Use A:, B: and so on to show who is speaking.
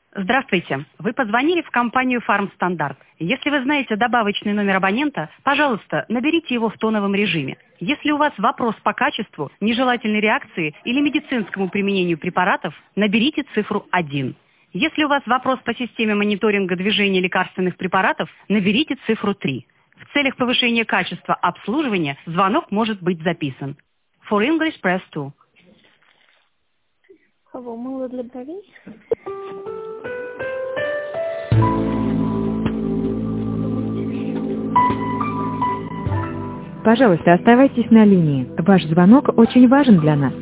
A: Здравствуйте. Вы позвонили в компанию «Фармстандарт». Если вы знаете добавочный номер абонента, пожалуйста, наберите его в тоновом режиме. Если у вас вопрос по качеству, нежелательной реакции или медицинскому применению препаратов, наберите цифру 1. Если у вас вопрос по системе мониторинга движения лекарственных препаратов, наберите цифру 3. В целях повышения качества обслуживания звонок может быть записан. For English, press 2.
B: Кого? Мыло для бровей?
C: Пожалуйста, оставайтесь на линии. Ваш звонок очень важен для нас.